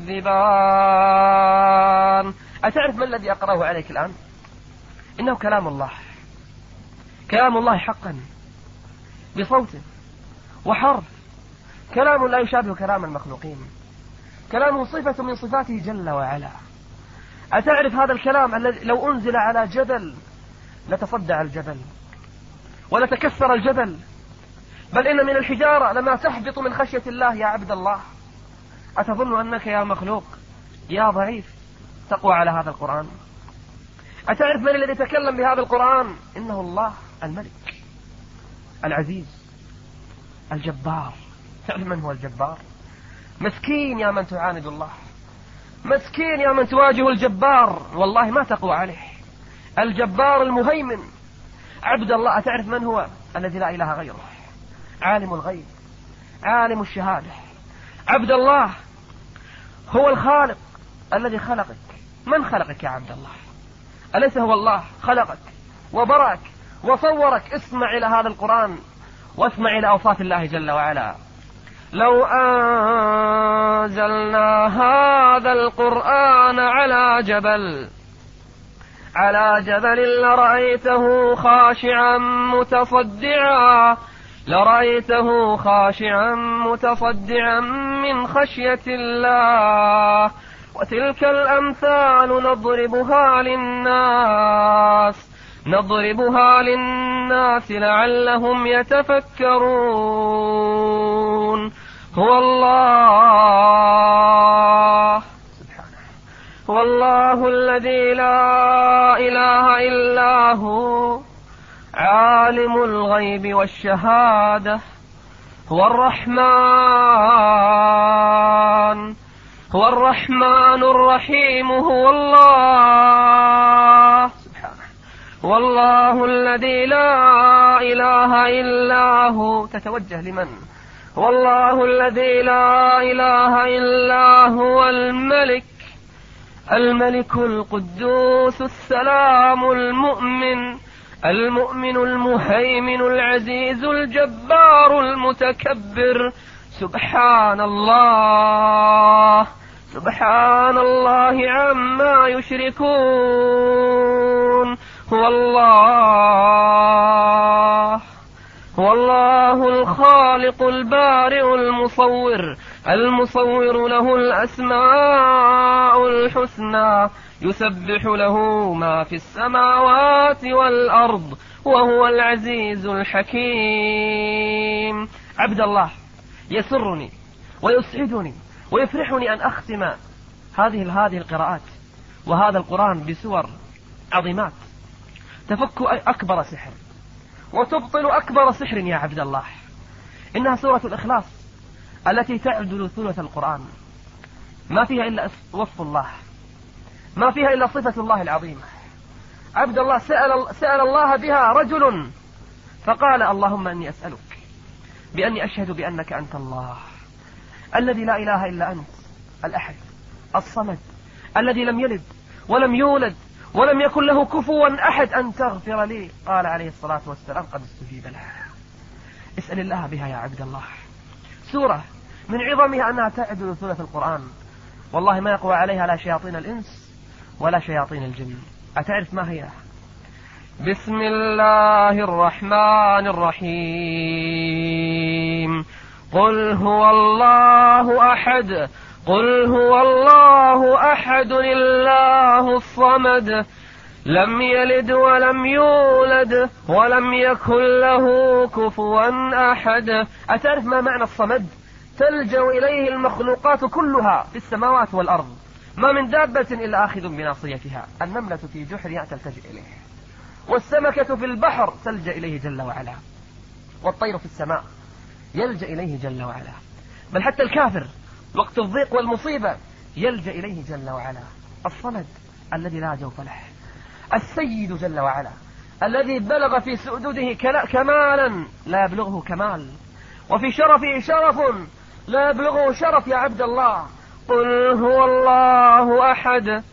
G: تكذبان. أتعرف ما الذي أقرأه عليك الآن؟ إنه كلام الله، كلام الله حقا بصوت وحرف، كلام لا يشابه كلام المخلوقين، كلامه صفة من صفاته جل وعلا. أتعرف هذا الكلام الذي لو أنزل على جبل لتصدع الجبل ولتكسر الجبل، بل إن من الحجارة لما تحبط من خشية الله يا عبد الله. أتظن أنك يا مخلوق يا ضعيف تقوى على هذا القرآن؟ أتعرف من الذي يتكلم بهذا القرآن؟ إنه الله الملك العزيز الجبار. تعرف من هو الجبار؟ مسكين يا من تعاند الله، مسكين يا من تواجه الجبار، والله ما تقوى عليه. الجبار المهيمن عبد الله. أتعرف من هو؟ الذي لا إله غيره، عالم الغيب عالم الشهادة. عبد الله هو الخالق الذي خلقك. من خلقك يا عبد الله؟ أليس هو الله خلقك وبرأك وصورك؟ اسمع إلى هذا القرآن واسمع إلى أوصاف الله جل وعلا. لو أنزلنا هذا القرآن على جبل على جبل لرأيته خاشعا متصدعا لرأيته خاشعا متصدعا من خشية الله. وتلك الأمثال نضربها للناس نضربها للناس لعلهم يتفكرون. هو الله سبحانه هو الله الذي لا إله إلا هو عالم الغيب والشهادة. هو الرحمن هو الرحمن الرحيم. هو الله سبحانه هو الله الذي لا إله إلا هو. تتوجه لمن؟ هو الله الذي لا إله إلا هو الملك الملك القدوس السلام المؤمن المؤمن المهيمن العزيز الجبار المتكبر. سبحان الله سبحان الله عما يشركون. هو الله هو الله الخالق البارئ المصور المصور له الأسماء الحسنى يسبح له ما في السماوات والأرض وهو العزيز الحكيم. عبد الله، يسرني ويسعدني ويفرحني أن أختم هذه هذه القراءات وهذا القرآن بسور عظيمات تفك أكبر سحر وتبطل أكبر سحر يا عبد الله. إنها سورة الإخلاص التي تعدل ثلث القرآن، ما فيها إلا وصف الله، ما فيها إلا صفة الله العظيمة. عبد الله سأل, سأل الله بها رجل فقال اللهم أني أسألك بأني أشهد بأنك أنت الله الذي لا إله إلا أنت
F: الأحد الصمد الذي لم يلد ولم يولد ولم يكن له كفوا أحد أن تغفر لي. قال عليه الصلاة والسلام قد استجيب له. اسأل الله بها يا عبد الله. سورة من عظمها أنها تعدل ثلث القرآن، والله ما يقوى عليها لا شياطين الإنس ولا شياطين الجن. أتعرف ما هي؟ بسم الله الرحمن الرحيم. قل هو الله أحد قل هو الله أحد الله الصمد لم يلد ولم يولد ولم يكن له كفوا أحد. أتعرف ما معنى الصمد؟ تلجأ إليه المخلوقات كلها في السماوات والأرض، ما من دابة إلا آخذ بناصيتها. النملة في جحرها تلتجئ إليه، والسمكة في البحر تلجأ إليه جل وعلا، والطير في السماء يلجأ إليه جل وعلا، بل حتى الكافر وقت الضيق والمصيبة يلجأ إليه جل وعلا. الصمد الذي لا جوف له، السيد جل وعلا الذي بلغ في سؤدده كمالا لا يبلغه كمال، وفي شرفه شرف لا يبلغه شرف يا عبد الله. قل هو الله أحد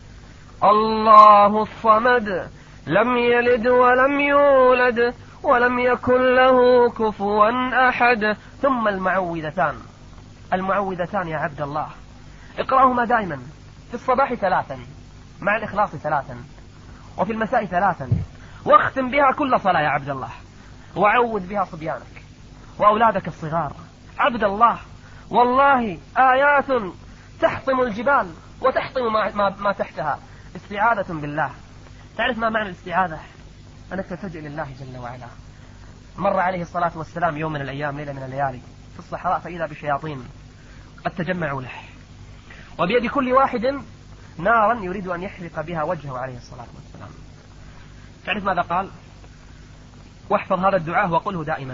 F: الله الصمد لم يلد ولم يولد ولم يكن له كفوا أحد. ثم المعوذتان المعوذتان يا عبد الله اقرأهما دائما، في الصباح ثلاثا مع الإخلاص ثلاثا، وفي المساء ثلاثا، واختم بها كل صلاة يا عبد الله، وعوذ بها صبيانك وأولادك الصغار. عبد الله والله آيات تحطم الجبال وتحطم ما, ما, ما تحتها. استعاذة بالله. تعرف ما معنى الاستعاذة؟ أنك تلجأ لله جل وعلا. مر عليه الصلاة والسلام يوم من الأيام ليلة من الليالي في الصحراء، فإذا بشياطين قد تجمعوا له، وبيد كل واحد نارا يريد أن يحرق بها وجهه عليه الصلاة والسلام. تعرف ماذا قال؟ واحفظ هذا الدعاء وقله دائما: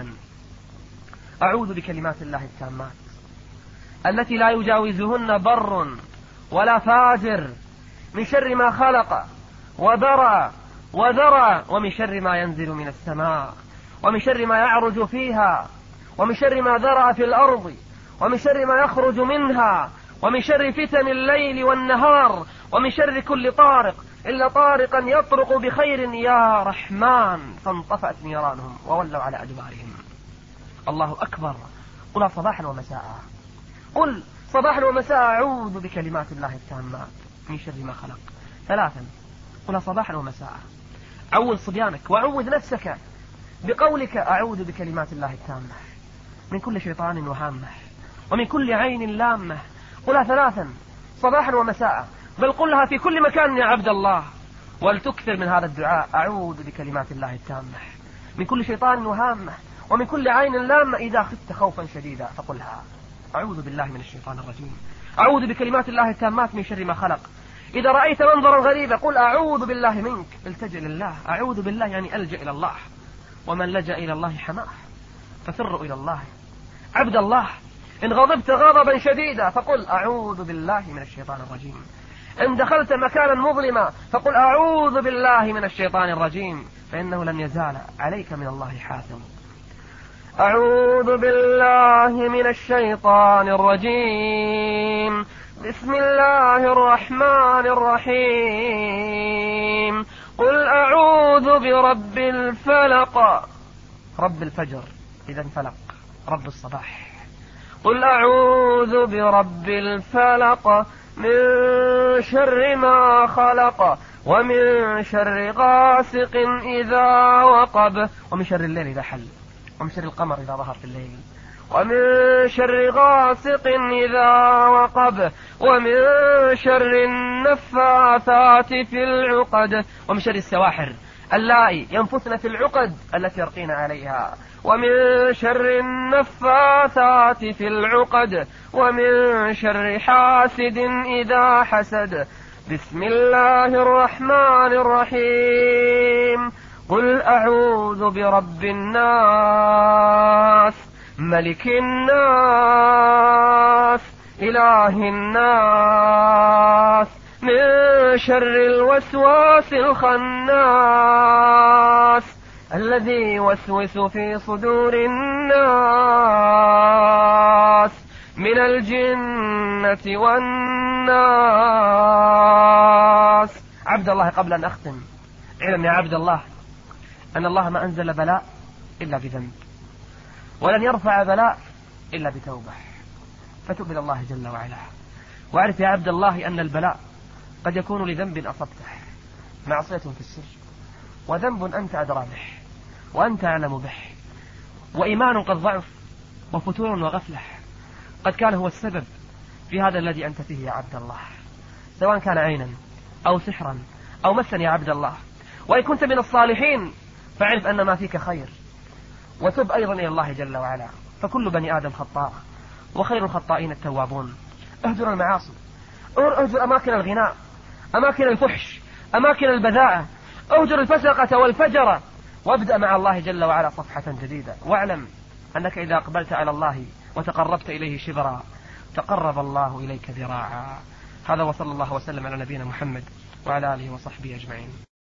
F: أعوذ بكلمات الله التامات التي لا يجاوزهن بر ولا فاجر من شر ما خلق وبرأ وذرى، ومن شر ما ينزل من السماء، ومن شر ما يعرج فيها، ومن شر ما ذرأ في الأرض، ومن شر ما يخرج منها، ومن شر فتن الليل والنهار، ومن شر كل طارق إلا طارقا يطرق بخير يا رحمن. فانطفأت نيرانهم وولوا على أدبارهم. الله أكبر. قل صباحا ومساء، قل صباحا ومساء أعوذ بكلمات الله التامات من شر ما خلق. ثلاثا قل صباحا ومساء. عوذ صبيانك وعوذ نفسك بقولك أعوذ بكلمات الله التامة من كل شيطان وهامة ومن كل عين لامة. قلها ثلاثا صباحا ومساء، بل قلها في كل مكان يا عبد الله، ولتكثر من هذا الدعاء: أعوذ بكلمات الله التامة من كل شيطان وهامة ومن كل عين لامة. إذا خفت خوفا شديدا فقلها: أعوذ بالله من الشيطان الرجيم، أعوذ بكلمات الله التامات من شر ما خلق. إذا رأيت منظرا غريبا قل: أعوذ بالله منك، التجئ لله. أعوذ بالله يعني ألجأ إلى الله، ومن لجأ إلى الله حماه، ففروا إلى الله. عبد الله إن غضبت غضبا شديدا فقل: أعوذ بالله من الشيطان الرجيم. إن دخلت مكانا مظلما فقل: أعوذ بالله من الشيطان الرجيم، فإنه لن يزال عليك من الله حافظ. أعوذ بالله من الشيطان الرجيم. بسم الله الرحمن الرحيم. قل أعوذ برب الفلق، رب الفجر إذا انفلق، رب الصباح. قل أعوذ برب الفلق من شر ما خلق ومن شر غاسق إذا وقب ومن شر الليل إذا حل ومن شر القمر إذا ظهر في الليل ومن شر غاسق إذا وقب ومن شر النفاثات في العقد ومن شر السواحر اللائي ينفثن في العقد التي يرقين عليها ومن شر النفاثات في العقد ومن شر حاسد إذا حسد. بسم الله الرحمن الرحيم. قل أعوذ برب الناس ملك الناس إله الناس من شر الوسواس الخناس الذي يوسوس في صدور الناس
G: من الجنة والناس.
F: عبد الله، قبل أن أختم، علم يا عبد الله أن الله ما أنزل بلاء إلا بذنب، ولن يرفع بلاء إلا بتوبة، فتب إلى الله جل وعلا. واعرف يا عبد الله أن البلاء قد يكون لذنب أصبته، معصية في السر، وذنب أنت أدرى به وأنت أعلم به، وإيمان قد ضعف، وفتور وغفلة قد كان هو السبب في هذا الذي أنت فيه يا عبد الله، سواء كان عينا أو سحرا أو مسا يا عبد الله. وإن كنت من الصالحين فاعرف أن ما فيك خير، وتب أيضا إلى الله جل وعلا، فكل بني آدم خطاء، وخير الخطائين التوابون. اهجر المعاصي، اهجر أماكن الغناء، أماكن الفحش، أماكن البذاءة، اهجر الفسقة والفجرة، وابدأ مع الله جل وعلا صفحة جديدة. واعلم أنك إذا أقبلت على الله وتقربت إليه شبرا تقرب الله إليك ذراعا. هذا، وصلى الله وسلم على نبينا محمد وعلى آله وصحبه أجمعين.